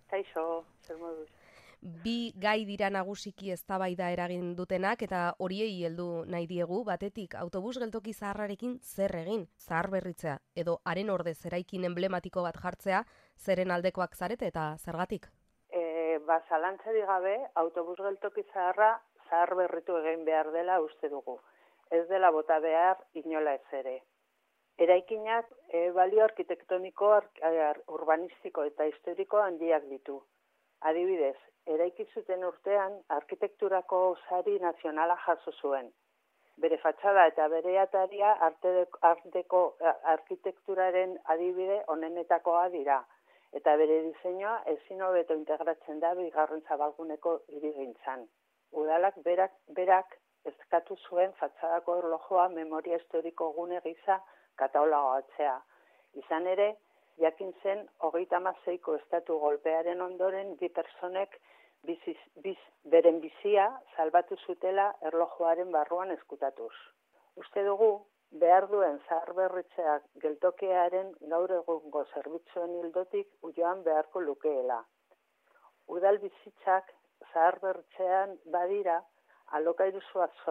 Kaixo, zer moduz? Bi gai dira nagusiki eztabaida eragin dutenak eta horiei heldu nahi diegu. Batetik, autobus geltoki zaharrarekin zer egin, zaharberritzea edo haren ordez eraikin emblematiko bat jartzea, zeren aldekoak zarete eta zergatik? Zalantzarik gabe, autobus geltoki zahar berritu egin behar dela uste dugu. Ez dela bota behar inola ez ere. Eraikinak balio arkitektoniko, urbanistiko eta historiko handiak ditu. Adibidez, eraiki zuten urtean arkitekturako sari nazionala jaso zuen. Bere fatxada eta bere ataria arteko arkitekturaren adibide onenetakoa dira. Eta bere diseinua ezin hobeto integratzen da bigarren zabalguneko hirigintzan. Udalak berak eskatu zuen fatxadako erlojua memoria historiko gune gisa katalogatzea. Izan ere, jakin zen 36ko estatu golpearen ondoren bi pertsonek beren bizia salbatu zutela erlojuaren barruan eskutatuz. Uste dugu, behar duen zaharberritzeak geltokiaren gaur egungo zerbitzuen ildotik joan beharko lukeela. Udal bizitzak zaharberritzean badira, alokairu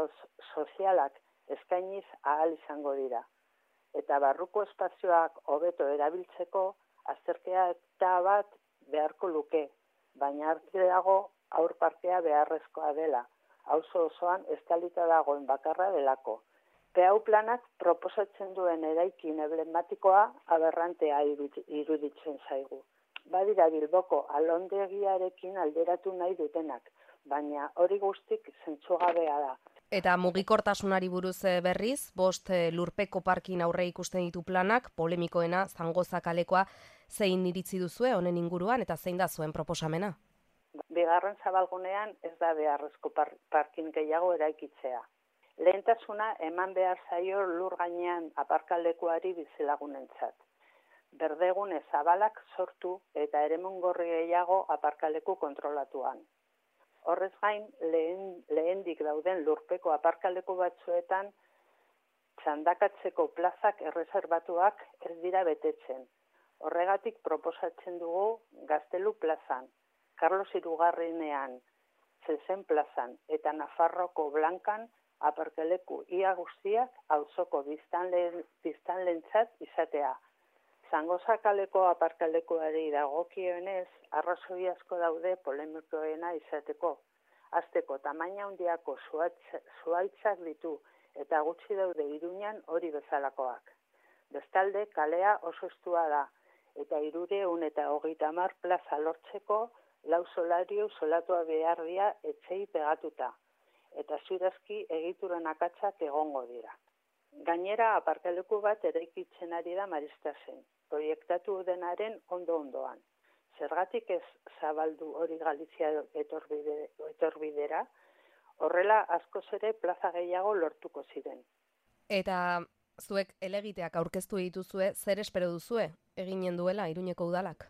sozialak eskainiz ahal izango dira. Eta barruko espazioak hobeto erabiltzeko azterketa bat beharko luke, baina argi dago haur parkea beharrezkoa dela, auzo osoan estalita dagoen bakarra delako. PAU planak proposatzen duen eraikin emblematikoa aberrantea iruditzen zaigu. Badira Bilboko alondegiarekin alderatu nahi dutenak, baina hori guztik zentzugabea da. Eta mugikortasunari buruz berriz, 5 lurpeko parkin aurre ikusten ditu planak, polemikoena Zangoza kalekoa, zein iritzi duzue honen inguruan eta zein da zuen proposamena? Bigarren zabalgunean ez da beharrezko parkin gehiago eraikitzea. Lehentasuna eman behar zaio lur gainean aparkalekuari bizilagunentzat. Berdegune zabalak sortu eta eremungorri gehiago aparkaleku kontrolatuan. Horrez gain, lehendik dauden lurpeko aparkaleku batzuetan txandakatzeko plazak erreserbatuak ez dira betetzen. Horregatik proposatzen dugu Gaztelu plazan, Carlos Hirugarrenean, Zezen plazan eta Nafarroko Blankan aparkaleku ia guztiak auzoko biztanleentzat izatea. Zangoza kaleko aparkalekuari dagokionez, arrazoi asko daude polemikoena izateko. Hasteko tamaina handiako zuhaitzak ditu eta gutxi daude Iruñan hori bezalakoak. Bestalde, kalea oso estua da eta 330 plaza lortzeko 4 solariu solatua behar dira etxei pegatuta eta ziurazki egituren akatsak egongo dira. Gainera, aparkaleku bat eraikitzen ari da Maristasen, proiektatu denaren ondo-ondoan. Zergatik ez zabaldu hori Galizia etorbidera, horrela askoz ere plaza gehiago lortuko ziren. Eta zuek helegiteak aurkeztu dituzue, zer espero duzue eginen duela Iruñeko udalak?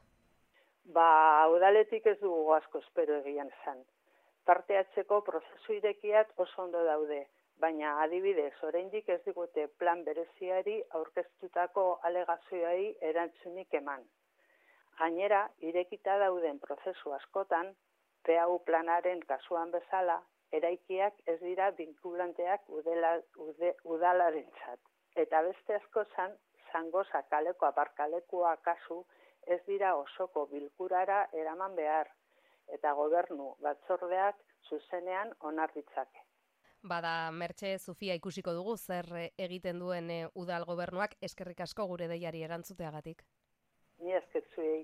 Udaletik ez dugu asko espero egian zan. Parte hartzeko prozesu irekiak oso ondo daude, baina adibidez, oraindik ez digute plan bereziari aurkeztutako alegazioei erantzunik eman. Gainera, irekita dauden prozesu askotan, PAU planaren kasuan bezala, eraikiak ez dira vinkulanteak udalarentzat. Eta beste askotan, Zangoza kaleko aparkalekua kasu ez dira osoko bilkurara eraman behar, eta gobernu batzordeak zuzenean onar ditzake. Bada, Mertxe Zufia ikusiko dugu zer egiten duen udal gobernuak. Eskerrik asko gure deiari erantzuteagatik. Ni esker zuei.